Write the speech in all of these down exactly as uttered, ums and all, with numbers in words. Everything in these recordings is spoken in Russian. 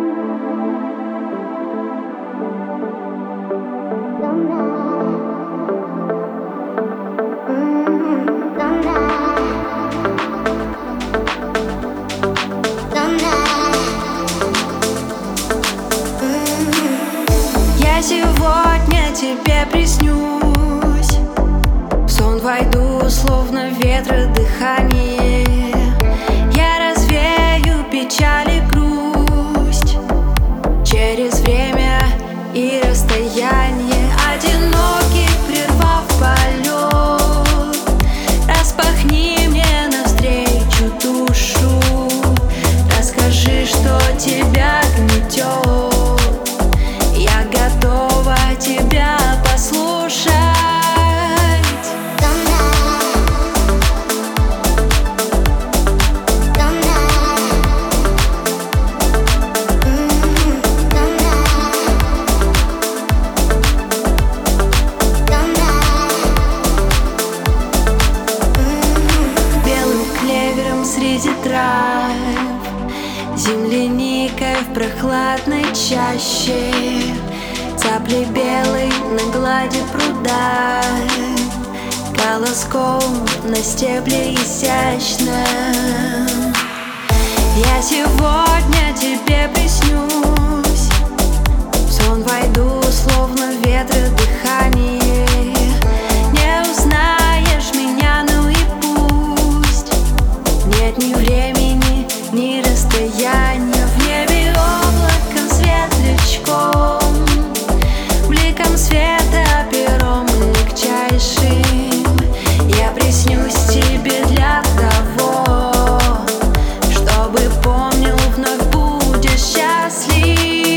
Я сегодня тебе приснюсь, в сон войду, словно ветра дыхание. Я развею печаль и грусть через время и расстояние. Одинокий, прервав полет, распахни мне навстречу душу. Расскажи, что тебя гнетет. Я готова тебя послушать. Белым клевером среди трав, земляникой в прохладной чаще, цаплей белой на глади пруда, колоском на стебле изящно. Я сегодня тебе приснюсь, в сон войду, словно ветра дыхание. Не узнаешь меня, ну и пусть. Нет ни времени, ни расстояния. В небе облаком светлячком, бликом света, пером легчайшим. Я приснюсь тебе для того, чтобы помнил, вновь будешь счастлив.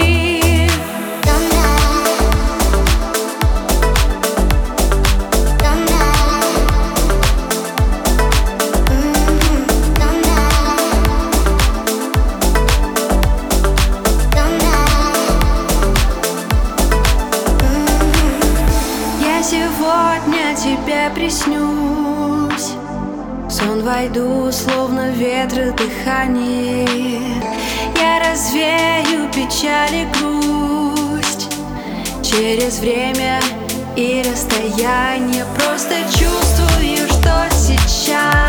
Я сегодня тебе приснюсь, в сон войду, словно ветра дыхание. Я развею печаль и грусть через время и расстояние. Просто чувствую, что сейчас